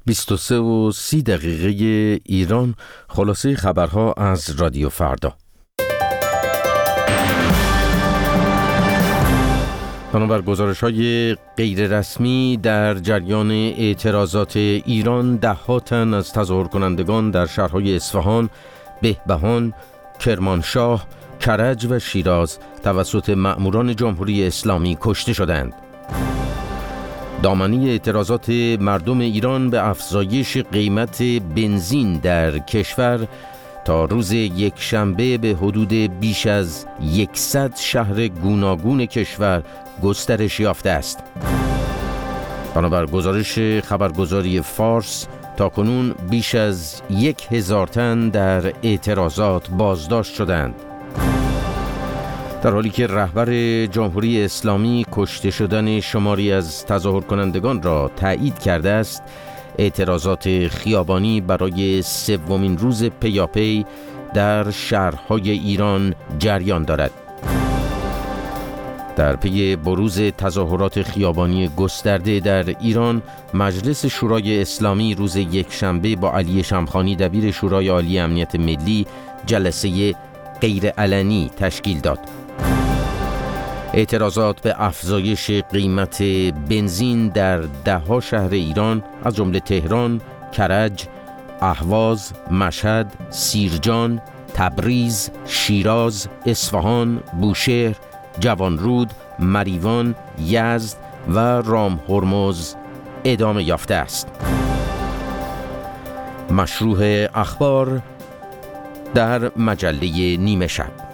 23:30 ایران. خلاصه خبرها از رادیو فردا. بنابر گزارش‌های غیررسمی در جریان اعتراضات ایران، ده‌ها تن از تظاهر کنندگان در شهرهای اصفهان، بهبهان، کرمانشاه، کرج و شیراز توسط مأموران جمهوری اسلامی کشته شدند. دامنه اعتراضات مردم ایران به افزایش قیمت بنزین در کشور تا روز یکشنبه به حدود بیش از 100 شهر گوناگون کشور گسترش یافته است. بنابر گزارش خبرگزاری فارس، تاکنون بیش از 1000 تن در اعتراضات بازداشت شدند، در حالی که رهبر جمهوری اسلامی کشته شدن شماری از تظاهر کنندگان را تایید کرده است. اعتراضات خیابانی برای سومین روز پیاپی در شهرهای ایران جریان دارد. در پی بروز تظاهرات خیابانی گسترده در ایران، مجلس شورای اسلامی روز یکشنبه با علی شمخانی دبیر شورای عالی امنیت ملی جلسه غیرعلنی تشکیل داد. اعتراضات به افزایش قیمت بنزین در ده‌ها شهر ایران از جمله تهران، کرج، اهواز، مشهد، سیرجان، تبریز، شیراز، اصفهان، بوشهر، جوانرود، مریوان، یزد و رامهرمز ادامه یافته است. مشروح اخبار در مجله نیمه شب.